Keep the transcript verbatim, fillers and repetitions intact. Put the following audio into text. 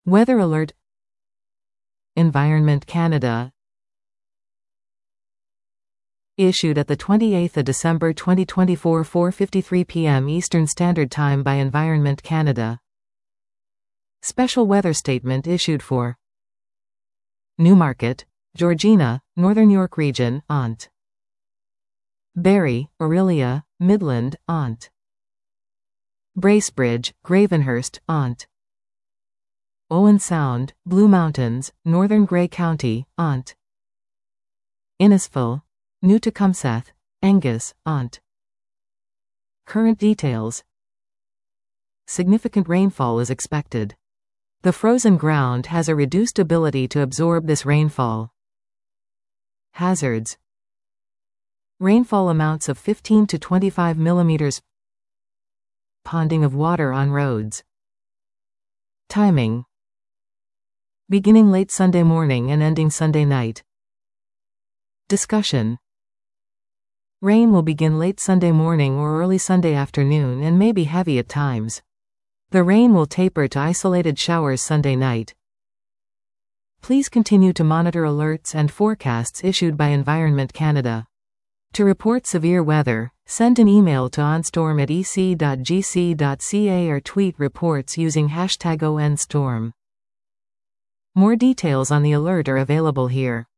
Weather alert. Environment Canada. Issued at the twenty-eighth of December twenty twenty-four, four fifty-three p m Eastern Standard Time by Environment Canada. Special weather statement issued for Newmarket, Georgina, Northern York Region, Ont. Barrie, Orillia, Midland, Ont. Bracebridge, Gravenhurst, Ont. Owen Sound, Blue Mountains, Northern Grey County, Ont. Innisfil, New Tecumseth, Angus, Ont. Current details. Significant rainfall is expected. The frozen ground has a reduced ability to absorb this rainfall. Hazards. Rainfall amounts of fifteen to twenty-five millimeters. Ponding of water on roads. Timing. Beginning late Sunday morning and ending Sunday night. Discussion. Rain will begin late Sunday morning or early Sunday afternoon and may be heavy at times. The rain will taper to isolated showers Sunday night. Please continue to monitor alerts and forecasts issued by Environment Canada. To report severe weather, send an email to onstorm at e c dot g c dot c a or tweet reports using hashtag O N storm. More details on the alert are available here.